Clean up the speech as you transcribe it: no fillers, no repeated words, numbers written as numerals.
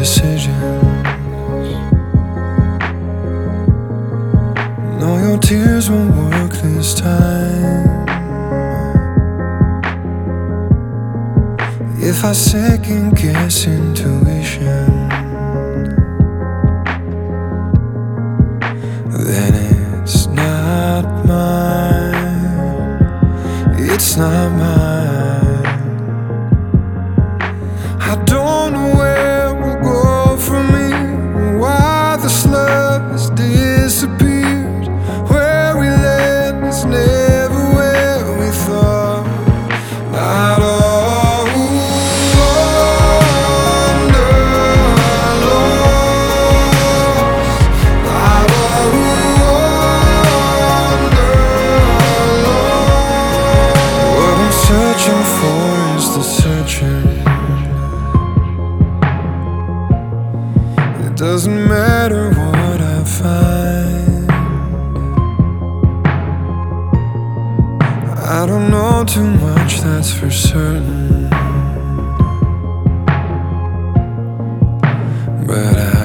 decisions. No, your tears won't work this time. If I second guess intuition, then it's not mine. It's not mine. I don't know where we'll go from here, why this love has disappeared. Where we land is never where we thought. Not all wonder lost. Not all wonder lost. What I'm searching for is the searching. It doesn't matter what I find. I don't know too much, that's for certain, but